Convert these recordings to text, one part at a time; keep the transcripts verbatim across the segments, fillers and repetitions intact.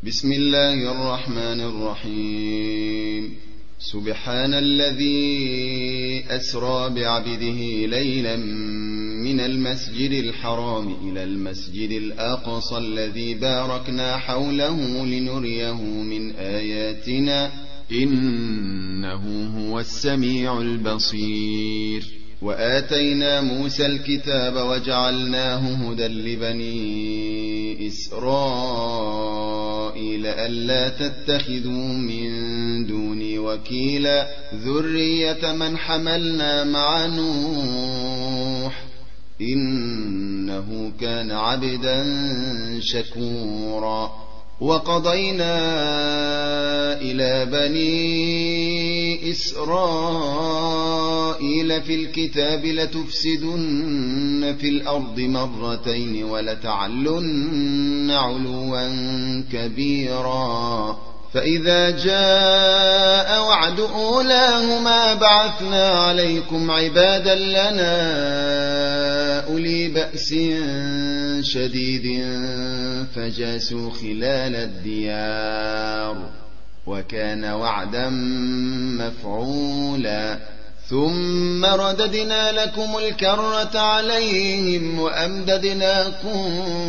بسم الله الرحمن الرحيم. سبحان الذي أسرى بعبده ليلا من المسجد الحرام إلى المسجد الأقصى الذي باركنا حوله لنريه من آياتنا إنه هو السميع البصير. وآتينا موسى الكتاب وجعلناه هدى لبني إسرائيل ألا تتخذوا من دوني وكيلا ذرية من حملنا مع نوح إنه كان عبدا شكورا. وقضينا إلى بني إسرائيل في الكتاب لتفسدن في الأرض مرتين ولتعلن علوا كبيرا. فإذا جاء وعد أولاهما بعثنا عليكم عبادا لنا أولي بأس شديد فجاسوا خلال الديار وكان وعدا مفعولا. ثم رددنا لكم الكرة عليهم وأمددناكم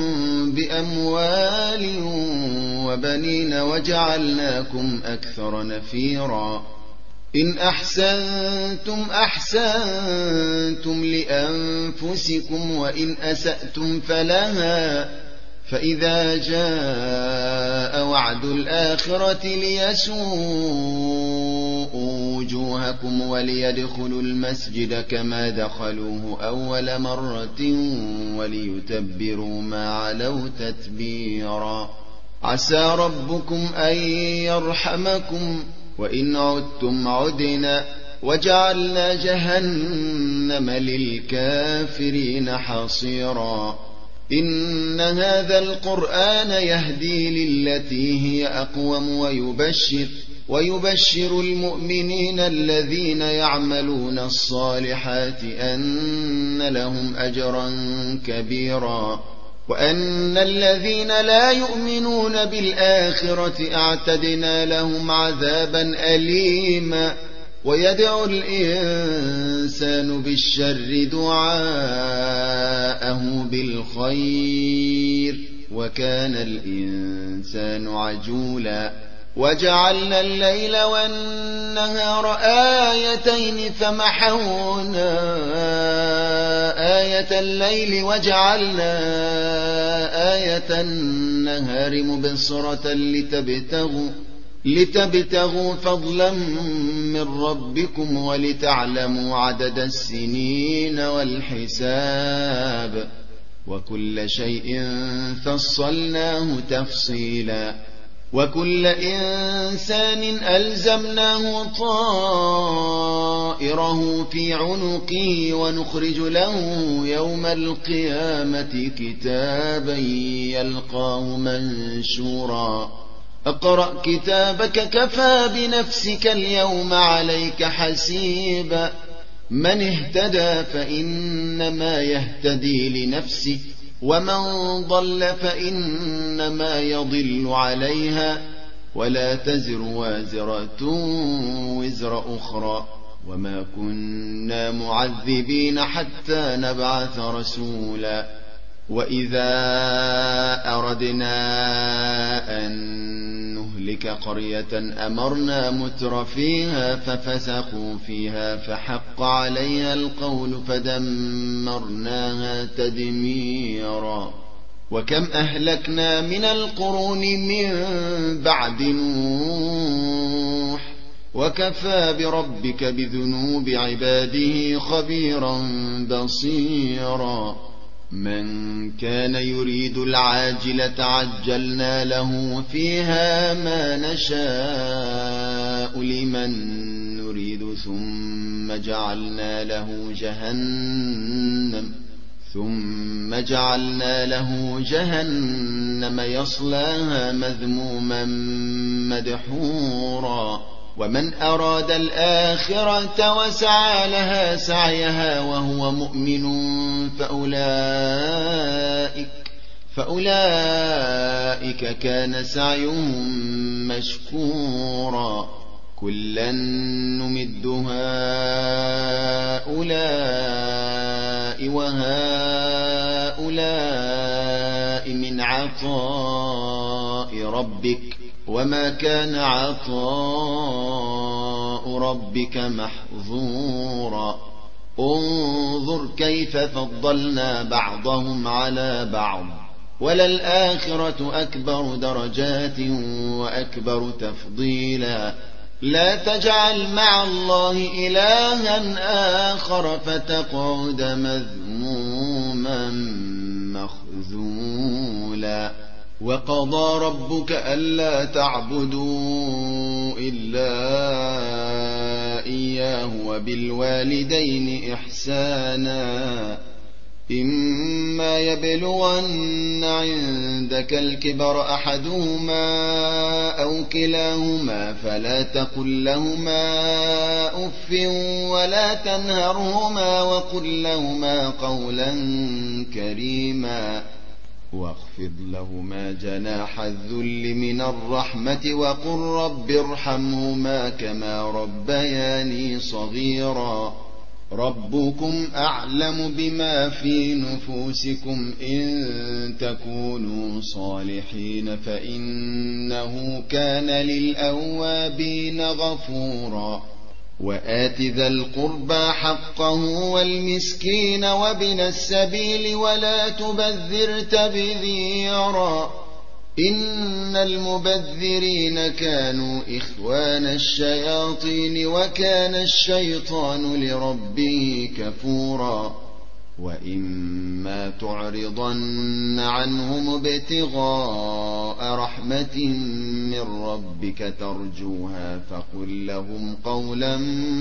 بأموال وبنين وجعلناكم أكثر نفيرا. إن أحسنتم أحسنتم لأنفسكم وإن أسأتم فلها. فإذا جاء وعد الآخرة ليسوءوا وجوهكم وليدخلوا المسجد كما دخلوه أول مرة وليتبروا ما علوا تتبيرا. عسى ربكم أن يرحمكم وإن عدتم عدنا وجعلنا جهنم للكافرين حصيرا. إن هذا القرآن يهدي للتي هي أقوم ويبشر, ويبشر المؤمنين الذين يعملون الصالحات أن لهم أجرا كبيرا وأن الذين لا يؤمنون بالآخرة أعتدنا لهم عذابا أليما. ويدعو الإنسان بالشر دعاءه بالخير وكان الإنسان عجولا. وجعلنا الليل والنهار آيتين فمحونا آية الليل وجعلنا آية النهار مبصرة لتبتغوا لتبتغوا فضلا من ربكم ولتعلموا عدد السنين والحساب وكل شيء فصلناه تفصيلا. وكل إنسان ألزمناه طائره في عنقه ونخرج له يوم القيامة كتابا يلقاه منشورا. اقرأ كتابك كفى بنفسك اليوم عليك حسيبا. من اهتدى فإنما يهتدي لنفسه ومن ضل فإنما يضل عليها ولا تزر وازرة وزر أخرى وما كنا معذبين حتى نبعث رسولا. وإذا أردنا أن نهلك قرية أمرنا متر فيها ففسقوا فيها فحق عليها القول فدمرناها تدميرا. وكم أهلكنا من القرون من بعد نوح وكفى بربك بذنوب عباده خبيرا بصيرا. من كان يريد العاجلة عجلنا له فيها ما نشاء لمن نريد ثم جعلنا له جهنم ثم جعلنا له جهنم يصلاها مذموما مدحورا. ومن أراد الآخرة وسعى لها سعيها وهو مؤمن فأولئك فأولئك كان سعيهم مشكورا كلا نمد هؤلاء وهؤلاء من عطاء ربك وما كان عطاء ربك محظورا انظر كيف فضلنا بعضهم على بعض وللآخرة أكبر درجات وأكبر تفضيلا لا تجعل مع الله إلها آخر فتقعد مذموما مخذولا وقضى ربك ألا تعبدوا إلا إياه وبالوالدين إحسانا إما يبلغن عندك الكبر أحدهما أو كلاهما فلا تقل لهما أف ولا تنهرهما وقل لهما قولا كريما واخفض لهما جناح الذل من الرحمة وقل رب ارحمهما كما ربياني صغيرا ربكم أعلم بما في نفوسكم إن تكونوا صالحين فإنه كان للأوابين غفورا وآت ذا القربى حقه والمسكين وابن السبيل ولا تبذر تبذيرا إن المبذرين كانوا إخوان الشياطين وكان الشيطان لربه كفورا وإما تعرضن عنهم ابتغاء رحمة من ربك ترجوها فقل لهم قولا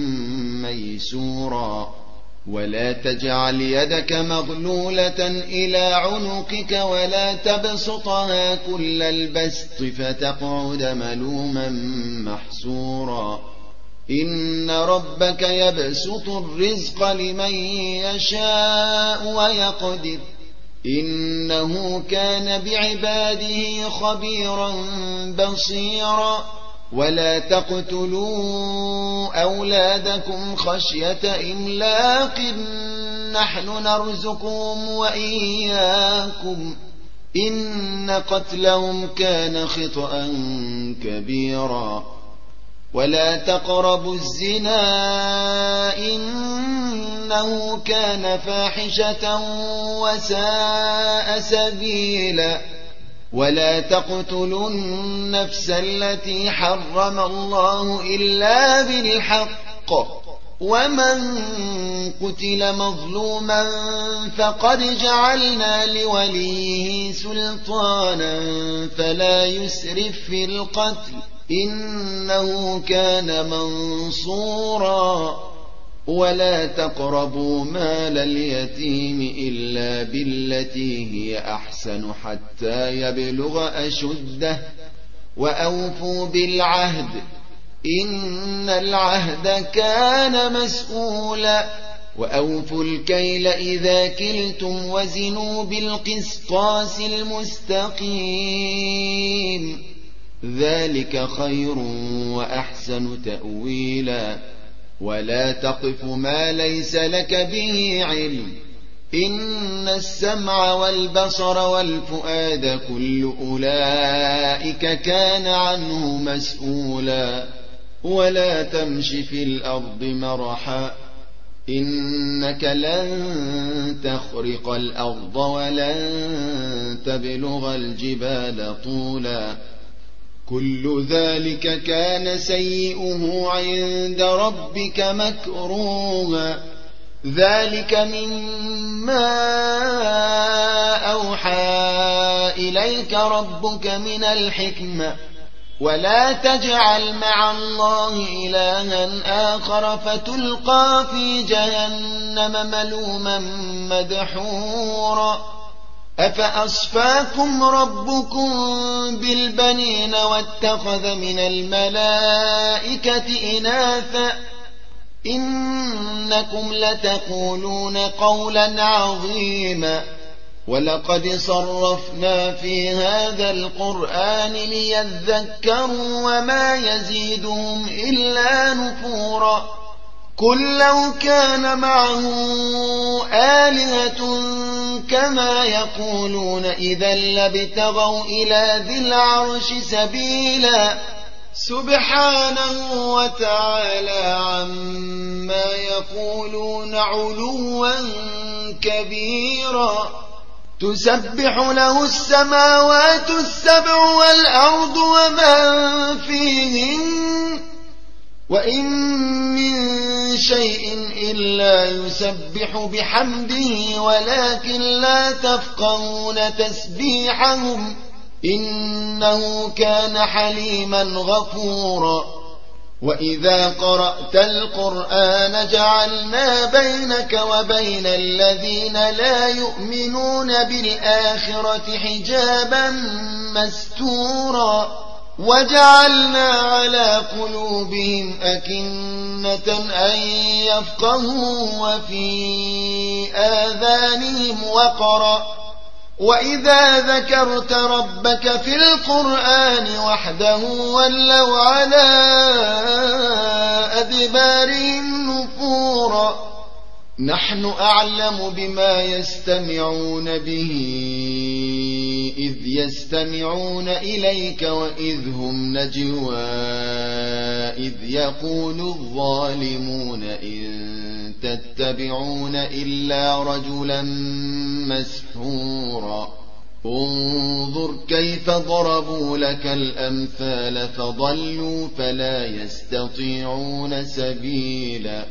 ميسورا ولا تجعل يدك مغلولة إلى عنقك ولا تبسطها كل البسط فتقعد ملوما محسورا إن ربك يبسط الرزق لمن يشاء ويقدر إنه كان بعباده خبيرا بصيرا ولا تقتلوا أولادكم خشية إملاق نحن نرزقهم وإياكم إن قتلهم كان خطأ كبيرا ولا تقربوا الزنا إنه كان فاحشة وساء سبيلا ولا تقتلوا النفس التي حرم الله إلا بالحق ومن قتل مظلوما فقد جعلنا لوليه سلطانا فلا يسرف في القتل إنه كان منصورا ولا تقربوا مال اليتيم إلا بالتي هي أحسن حتى يبلغ أشده وأوفوا بالعهد إن العهد كان مسؤولا وأوفوا الكيل إذا كلتم وزنوا بالقسطاس المستقيم ذلك خير وأحسن تأويلا ولا تقف ما ليس لك به علم إن السمع والبصر والفؤاد كل أولئك كان عنه مسؤولا ولا تمش في الأرض مرحا إنك لن تخرق الأرض ولن تبلغ الجبال طولا كل ذلك كان سيئه عند ربك مكروها ذلك مما أوحى إليك ربك من الحكمة ولا تجعل مع الله إلها آخر فتلقى في جهنم ملوما مدحورا أفأصفاكم ربكم بالبنين واتخذ من الملائكة إناثا إنكم لتقولون قولا عظيما ولقد صرفنا في هذا القرآن ليذكروا وما يزيدهم إلا نفورا قل لو كان معه آلهة كما يقولون إذا لابتغوا إلى ذي العرش سبيلا سبحانه وتعالى عما يقولون علوا كبيرا تسبح له السماوات السبع والأرض ومن فيهن وإن من شيء إلا يسبح بحمده ولكن لا تفقهون تسبيحهم إنه كان حليما غفورا وإذا قرأت القرآن جعلنا بينك وبين الذين لا يؤمنون بالآخرة حجابا مستورا وجعلنا على قلوبهم أكنة أن يفقهوا وفي آذانهم وقرا وإذا ذكرت ربك في القرآن وحده ولوا على أدبارهم نفورا نحن أعلم بما يستمعون به إذ يستمعون إليك وإذ هم نجوى إذ يقول الظالمون إن تتبعون إلا رجلا مسحورا انظر كيف ضربوا لك الأمثال فضلوا فلا يستطيعون سبيلا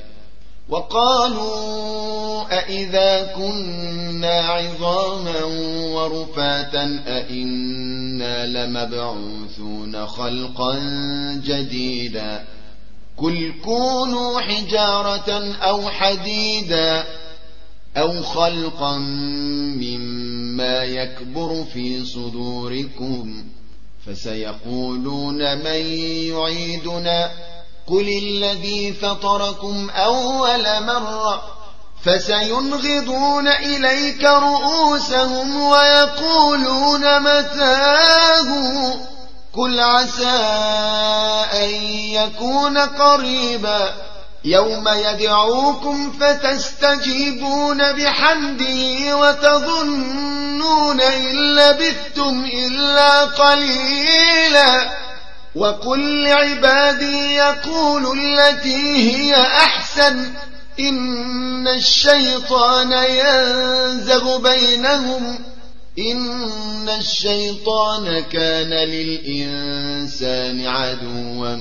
وقالوا أئذا كنا عظاما ورفاتا أئنا لمبعوثون خلقا جديدا قل كونوا حجارة أو حديدا أو خلقا مما يكبر في صدوركم فسيقولون من يعيدنا قل الذي فطركم أول مرة فسينغضون إليك رؤوسهم ويقولون متاه قل عسى أن يكون قريبا يوم يدعوكم فتستجيبون بحمده وتظنون إن لبثتم إلا قليلا وقل لعبادي يقولوا التي هي أحسن إن الشيطان ينزغ بينهم إن الشيطان كان للإنسان عدوا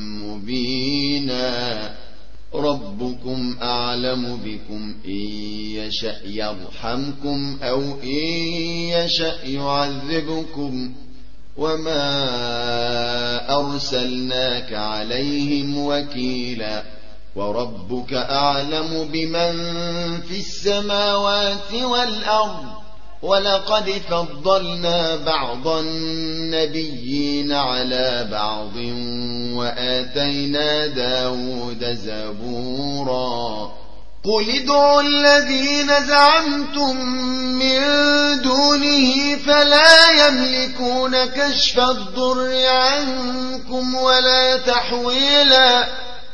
مبينا ربكم أعلم بكم إن يشأ يرحمكم أو إن يشأ يعذبكم وما أرسلناك عليهم وكيلا وربك أعلم بمن في السماوات والأرض ولقد فضلنا بعض النبيين على بعض وآتينا داود زبورا قل ادعوا الذين زعمتم من دونه فلا يملكون كشف الضر عنكم ولا تحويلا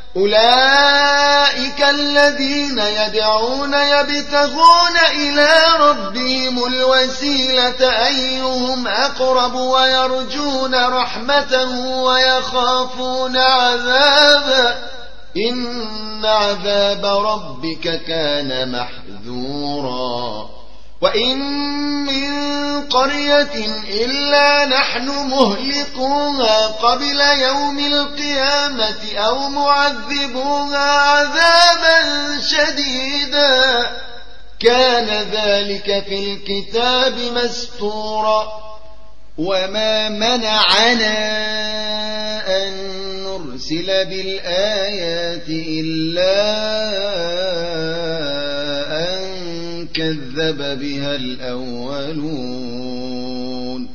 أولئك الذين يدعون يبتغون إلى ربهم الوسيلة أيهم أقرب ويرجون رحمته ويخافون عذابه إن عذاب ربك كان محذورا وإن من قرية إلا نحن مهلكوها قبل يوم القيامة أو معذبوها عذابا شديدا كان ذلك في الكتاب مسطورا وما منعنا أن نرسل بالآيات إلا أن كذب بها الأولون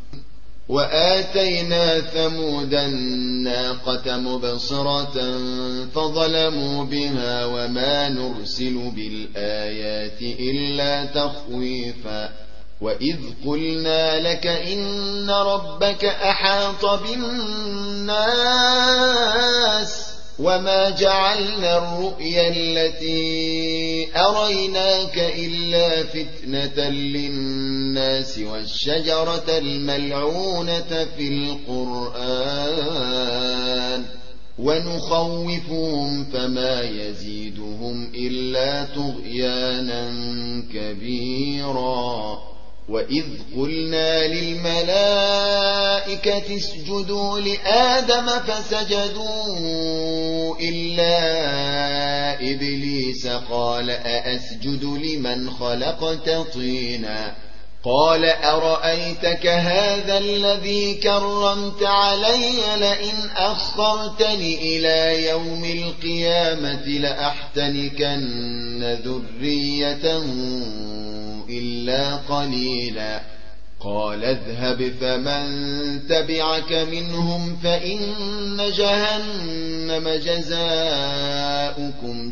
وآتينا ثمود الناقة مبصرة فظلموا بها وما نرسل بالآيات إلا تخويفا وإذ قلنا لك إن ربك أحاط بالناس وما جعلنا الرؤيا التي أريناك إلا فتنة للناس والشجرة الملعونة في القرآن ونخوفهم فما يزيدهم إلا طغيانا كبيرا. وإذ قلنا للملائكة اسجدوا لآدم فسجدوا إلا إبليس قال أأسجد لمن خلقت طينا قال أرأيتك هذا الذي كرمت علي لئن أخرتني إلى يوم القيامة لأحتنكن ذريته إلا قليلا. قال اذهب فمن تبعك منهم فإن جهنم جزاؤكم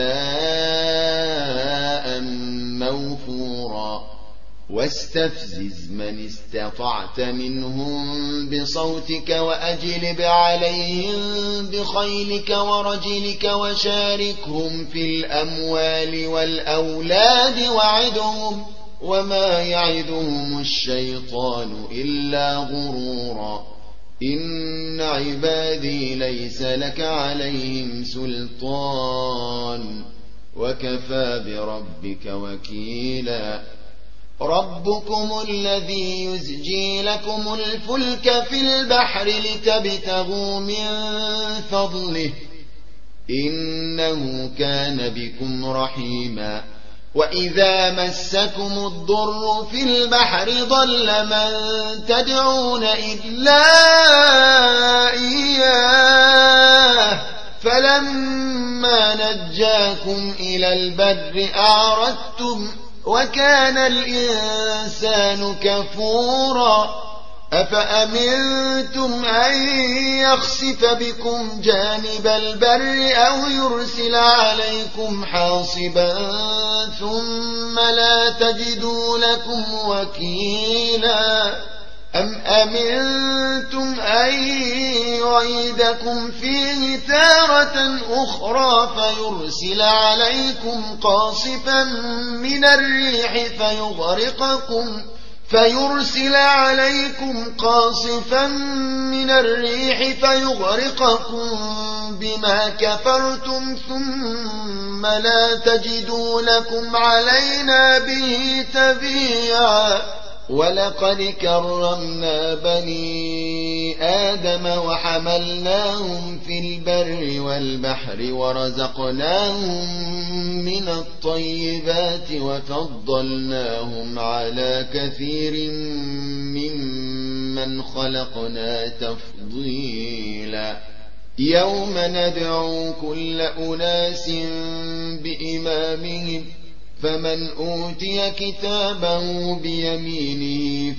جزاء موفورا. واستفزز من استطعت منهم بصوتك وأجلب عليهم بخيلك ورجلك وشاركهم في الأموال والأولاد وعدهم وما يعدهم الشيطان إلا غرورا. إن عبادي ليس لك عليهم سلطان وكفى بربك وكيلا. ربكم الذي يزجي لكم الفلك في البحر لتبتغوا من فضله إنه كان بكم رحيما. وإذا مسكم الضر في البحر ضل من تدعون إلا إياه فلما نجاكم إلى البر أعرضتم وكان الإنسان كفورا. أفأمنتم أن يخسف بكم جانب البر أو يرسل عليكم حاصبا ثم لا تجدوا لكم وكيلا. أم أمنتم أن يعيدكم فيه تارة أخرى فيرسل عليكم قاصفا من الريح فيغرقكم فيرسل عليكم قاصفا من الريح فيغرقكم بما كفرتم ثم لا تجدوا لكم علينا به تبيعا. ولقد كرمنا بني آدم وحملناهم في البر والبحر ورزقناهم من الطيبات وفضلناهم على كثير ممن خلقنا تفضيلا. يوم ندعو كل أناس بإمامهم فمن أوتي كتابه بيمينه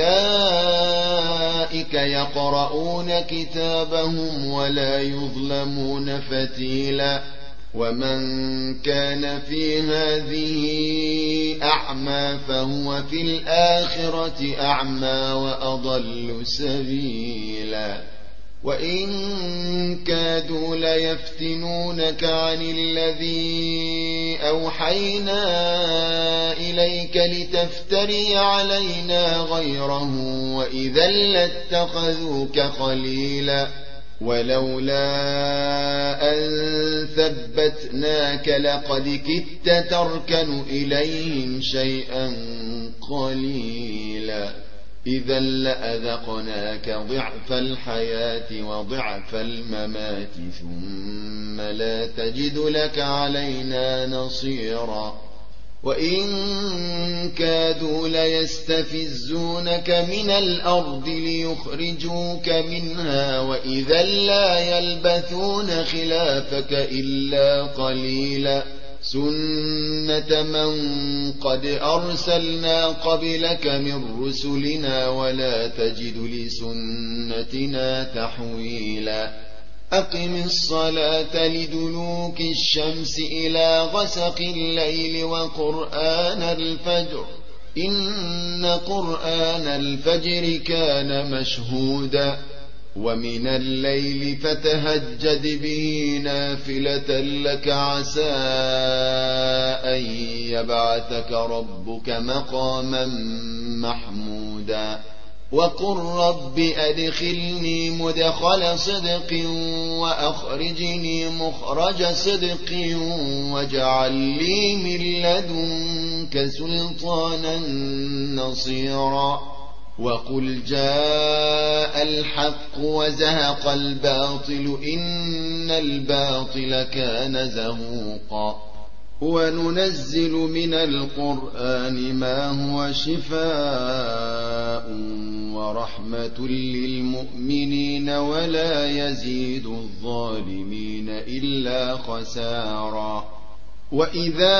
فأولئك يقرؤون كتابهم ولا يظلمون فتيلا. ومن كان في هذه أعمى فهو في الآخرة أعمى وأضل سبيلا. وإن كادوا ليفتنونك عن الذي أوحينا إليك لتفتري علينا غيره وإذا لاتخذوك خليلا. ولولا أن ثبتناك لقد كدت تركن إليهم شيئا قليلا. إذا لأذقناك ضعف الحياة وضعف الممات ثم لا تجد لك علينا نصيرا. وإن كادوا ليستفزونك من الأرض ليخرجوك منها وإذا لا يلبثون خلافك إلا قليلا. سنة من قد أرسلنا قبلك من رسلنا ولا تجد لسنتنا تحويلا. أقم الصلاة لدلوك الشمس إلى غسق الليل وقرآن الفجر إن قرآن الفجر كان مشهودا ومن الليل فتهجد به نافلة لك عسى أن يبعثك ربك مقاما محمودا وقل رب أدخلني مدخل صدق وأخرجني مخرج صدق واجعل لي من لدنك سلطانا نصيرا وقل جاء الحق وزهق الباطل إن الباطل كان زهوقا وننزل من القرآن ما هو شفاء ورحمة للمؤمنين ولا يزيد الظالمين إلا خسارا وإذا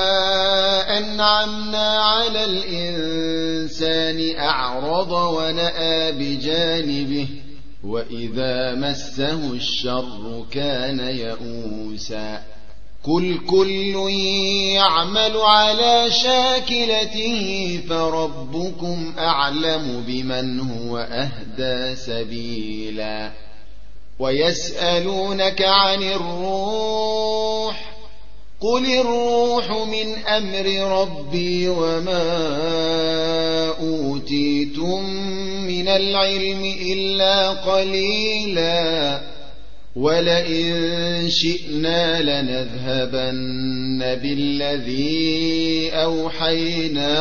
أنعمنا على الإنسان أعرض ونأى بجانبه وإذا مسه الشر كان يئوسا قل كل يعمل على شاكلته فربكم أعلم بمن هو أهدى سبيلا ويسألونك عن الروح قل الروح من أمر ربي وما أوتيتم من العلم إلا قليلا ولئن شئنا لنذهبن بالذي أوحينا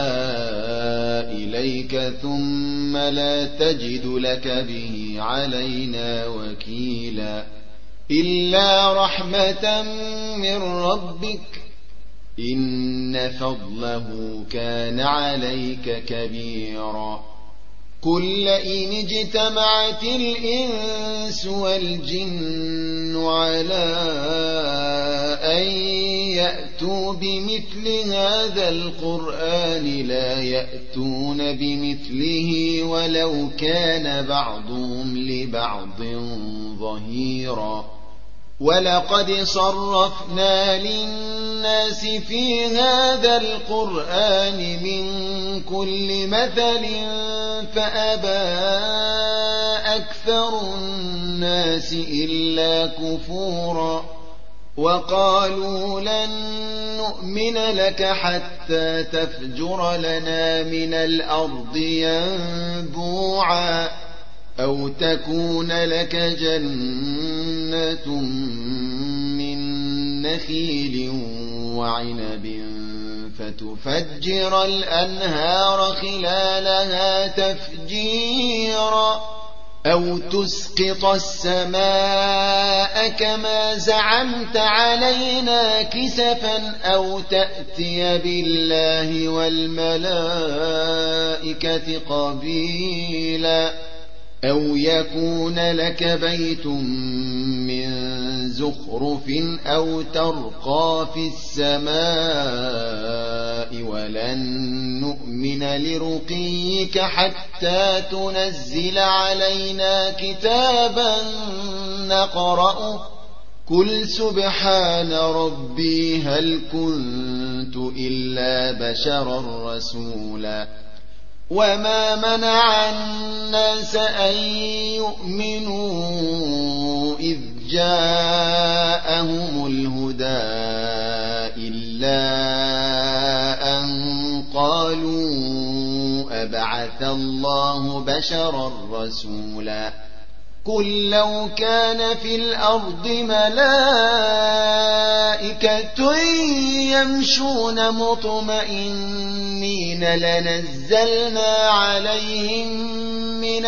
إليك ثم لا تجد لك به علينا وكيلا إلا رحمة من ربك إن فضله كان عليك كبيرا قل لئن اجتمعت الإنس والجن على أن يأتوا بمثل هذا القرآن لا يأتون بمثله ولو كان بعضهم لبعض ظهيرا ولقد صرفنا للناس في هذا القرآن من كل مثل فأبى أكثر الناس إلا كفورا وقالوا لن نؤمن لك حتى تفجر لنا من الأرض ينبوعا أو تكون لك جنة من نخيل وعنب فتفجر الأنهار خلالها تفجيرا أو تسقط السماء كما زعمت علينا كسفا أو تأتي بالله والملائكة قبيلا أو يكون لك بيت من زخرف أو ترقى في السماء ولن نؤمن لرقيك حتى تنزل علينا كتابا نقرأه قل سبحان ربي هل كنت إلا بشرا رسولا وما منع الناس أن يؤمنوا إذ جاءهم الهدى إلا أن قالوا أبعث الله بشرا رسولا قل لو كان في الأرض ملائكة يمشون مطمئنين لنزلنا عليهم من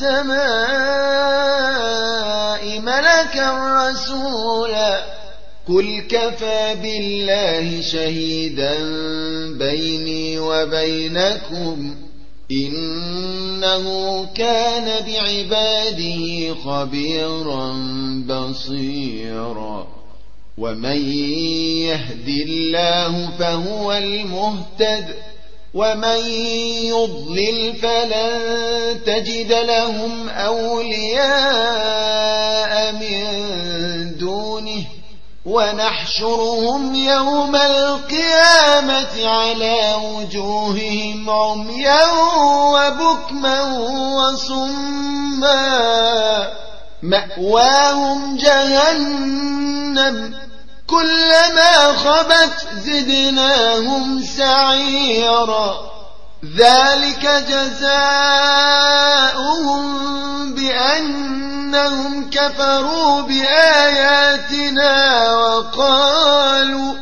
السماء ملكا رسولا قل كفى بالله شهيدا بيني وبينكم إنه كان بعباده خبيرا بصيرا ومن يهد الله فهو المهتد ومن يضلل فلن تجد لهم أولياء من دونه ونحشر ونحشرهم يوم القيامة على وجوههم عميا وبكما وصما مأواهم جهنم كلما خبت زدناهم سعيرا ذلك جزاؤهم بأنهم كفروا بآياتنا وقالوا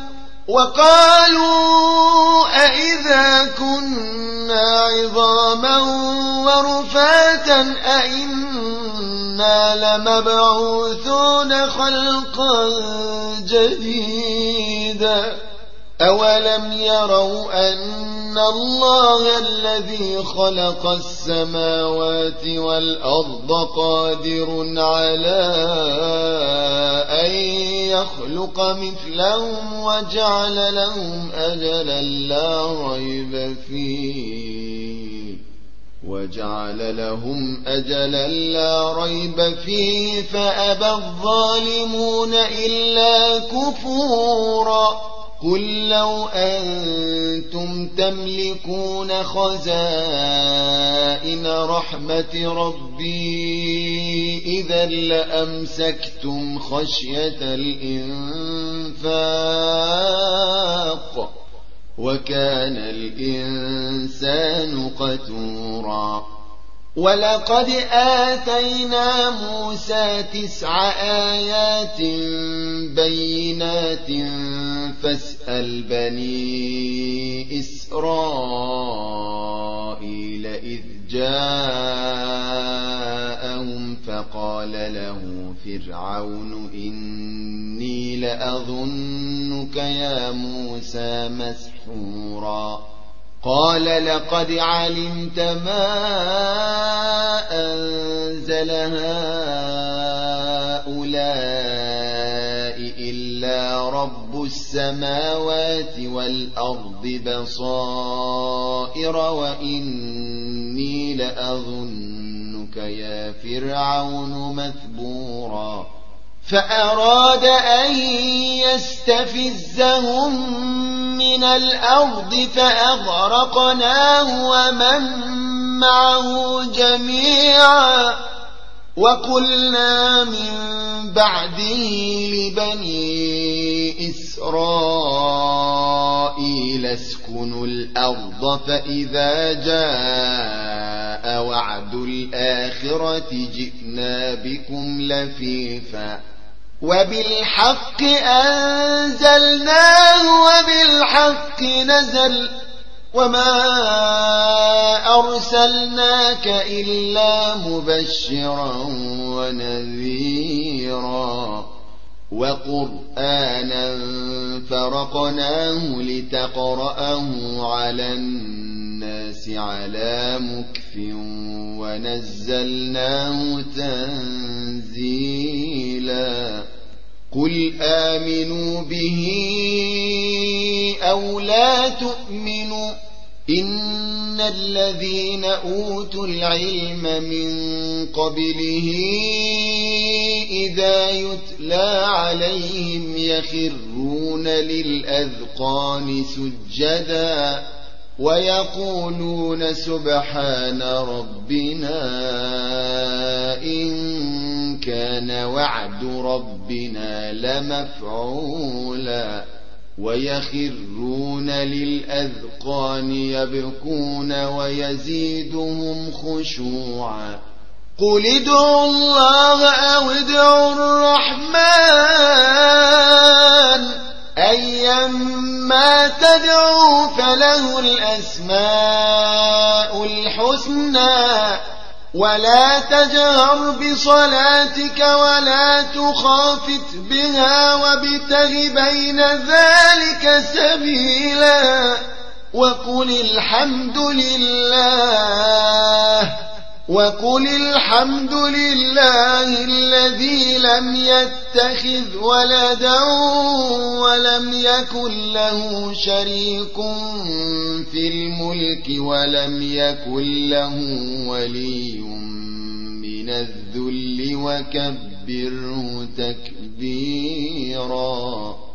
وقالوا أئذا كنا عظاما ورفاتا أئنا لمبعوثون خلقا جديدا أولم يروا أن الله الذي خلق السماوات والأرض قادر على أن يخلق مثلهم وجعل لهم أجلا لا ريب فيه وجعل لهم أجلا لا ريب فيه فأبى الظالمون إلا كفورا قل لو أنتم تملكون خزائن رحمة ربي إذا لأمسكتم خشية الإنفاق وكان الإنسان قتورا ولقد آتينا موسى تسع آيات بينات فاسأل بني إسرائيل إذ جاءهم فقال له فرعون إني لأظنك يا موسى مسحورا قال لقد علمت ما أنزل هؤلاء إلا رب السماوات والأرض بصائر وإني لأظنك يا فرعون مثبورا فأراد أن يستفزهم من الأرض فأغرقناه ومن معه جميعا وقلنا من بعده لبني إسرائيل اسكنوا الأرض فإذا جاء وعد الآخرة جئنا بكم لفيفا وبالحق أنزلناه وبالحق نزل وما أرسلناك إلا مبشرا ونذيرا وقرآنا فرقناه لتقرأه على الناس على مكث ونزلناه تنزيلا قل آمنوا به أو لا تؤمنوا إن الذين أوتوا العلم من قبله إذا يتلى عليهم يخرون للأذقان سجدا ويقولون سبحان ربنا إن كان وعد ربنا لمفعولا ويخرون للأذقان يبكون ويزيدهم خشوعا قل ادعوا الله أو ادعوا الرحمن أيما تدعوا فله الأسماء الحسنى ولا تجهر بصلاتك ولا تخافت بها وابتغ بين ذلك سبيلا وقل الحمد لله وقل الحمد لله الذي لم يتخذ ولدا ولم يكن له شريك في الملك ولم يكن له ولي من الذل وكبره تكبيرا.